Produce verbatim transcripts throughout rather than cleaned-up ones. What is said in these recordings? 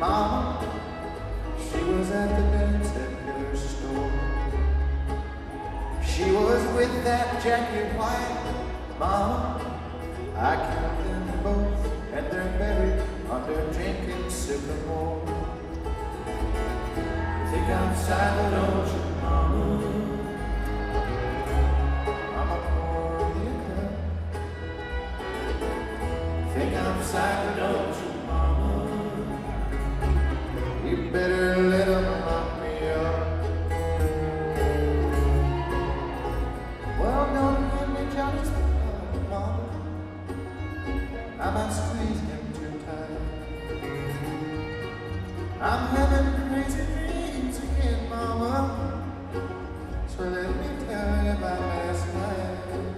Mama, she was at the dance at Miller's store. She was with that Jackie White. Mama, I killed them both, and they're buried under Jenkins sycamore. You think I'm psycho, don't you, Mama? Mama, pour me a cup. Think I'm psycho, don't you, Mama? You better let them lock me up. Well, don't give me Johnny's blood, Mama. I might squeeze him too tight. I'm having crazy dreams again, Mama. So let me tell you about last night.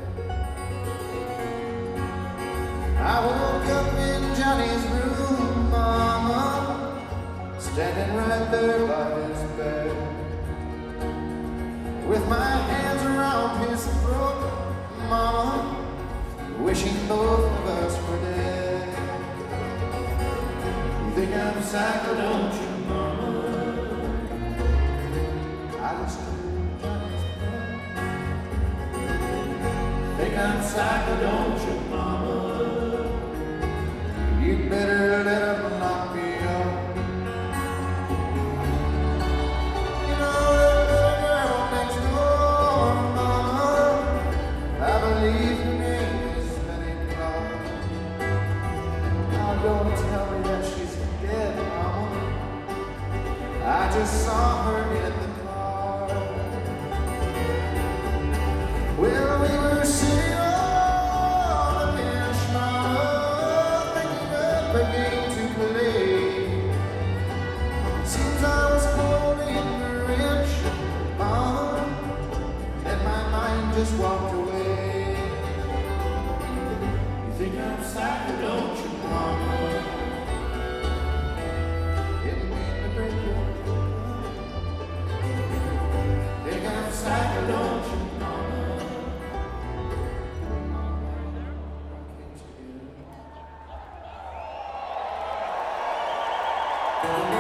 I woke up in Johnny's room, Mama, standing right there by his bed, with my hands around his throat, Mama, wishing both of us were dead. You think I'm psycho, don't you, Mama? I listen to Johnny's blood. Think I'm psycho, don't you, Mama? You better let him lock me up. You know that little girl next door, Mama, I believe her name is Betty Clark. Now don't tell me that she's dead, Mama. I just saw her in the car. Well, we were sitting on the bench, Mama, thinking up a game to play. Seems I was holding the wrench, Mama, and my mind just walked away. You think I'm psycho, don't you, Mama? Didn't mean to break your heart. Think I'm psycho, don't you, Mama? Why can't you?